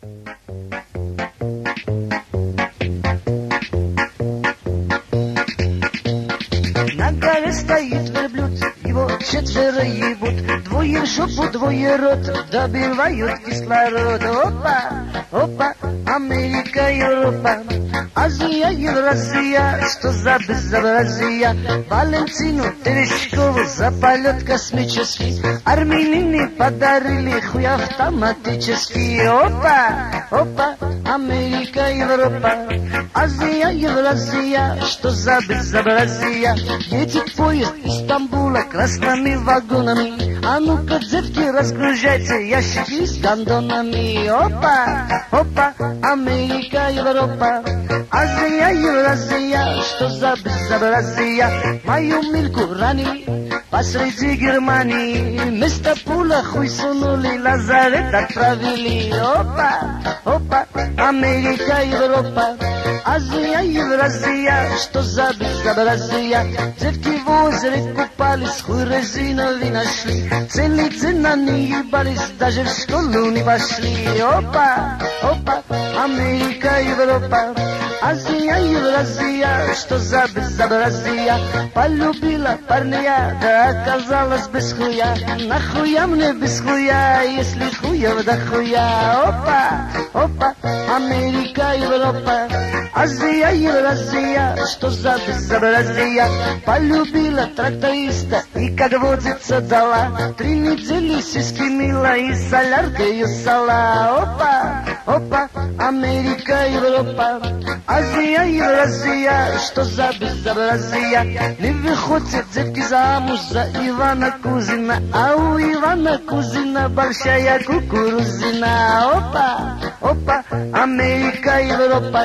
На горе стоит верблюд, его 4 ебут, 2 в жопу, 2 рот, добивают кислород. Опа, опа, Америка, Европа, Азия, Евразия, что за безобразие? Валентину Терещкову за полет космический армянины подарили хуй автоматический. Опа, опа, Америка, Европа, Азия, Евразия, что за безобразие? Едет поезд из Стамбула красными вагонами. А ну-ка, девки, разгружайте ящики с гондонами. Опа, опа, Америка, Европа, Азия, Евразия, что за безобразие? Мою Мильку ранили посреди Германии, вместо пула хуй сунули, лазарет отправили. Опа, опа, Америка, Европа, Азия, Евразия, что за безобразие? Девки в озере купались, хуй резиновый нашли, целый день они ебались, даже в школу не пошли. Опа, опа, Америка, Европа, Азия, Евразия, что за безобразие? Полюбила парня, да оказалась без хуя. Нахуя мне без хуя, если хуев да хуя? Опа, опа, Америка, Европа, Азия, Евразия, что за безобразие? Полюбила тракториста и, как водится, дала 3 недели сиськи мила и соляркой сала. Опа, опа, Америка, Европа, Азия, Евразия, что за безобразие? Не выходят девки замуж за Ивана Кузина, а у Ивана Кузина большая кукурузина. Опа, опа, Америка, Европа,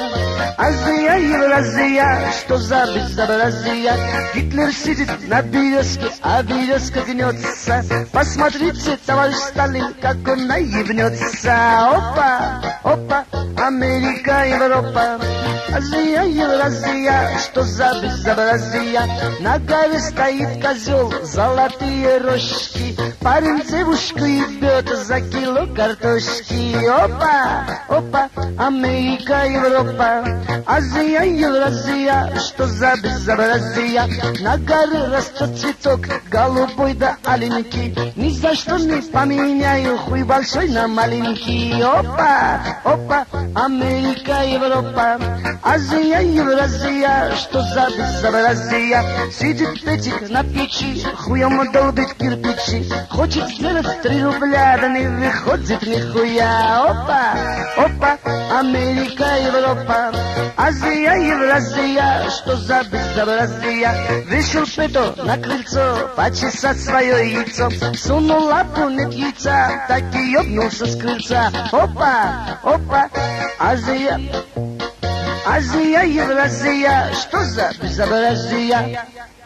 Азия, Евразия, что за безобразие? Гитлер сидит на березке, а березка гнется. Посмотрите, товарищ Сталин, как он наебнется. Опа, опа, Америка, Европа, Азия, Евразия, что за безобразие? На горе стоит козел, золотые рожки, парень девушку ебет за кило картошки. Опа, опа, Америка, Европа, Азия, Евразия, что за безобразие? На горе растет цветок, голубой да аленький, ни за что не поменяю хуй большой на маленький. Опа, опа, Америка, Европа, Азия, Евразия, что за безобразие? Сидит Петик на печи, хуем долбит кирпичи, хочет сделать 3 рубля, да не выходит нихуя. Опа, опа, Америка, Европа, Азия, Евразия, что за безобразие? Вышел Петр на крыльцо почесать свое яйцо, сунул лапу, нет яйца, так и ёбнулся с крыльца. Опа, опа, Азия, Азия, Евразия, что за безобразие?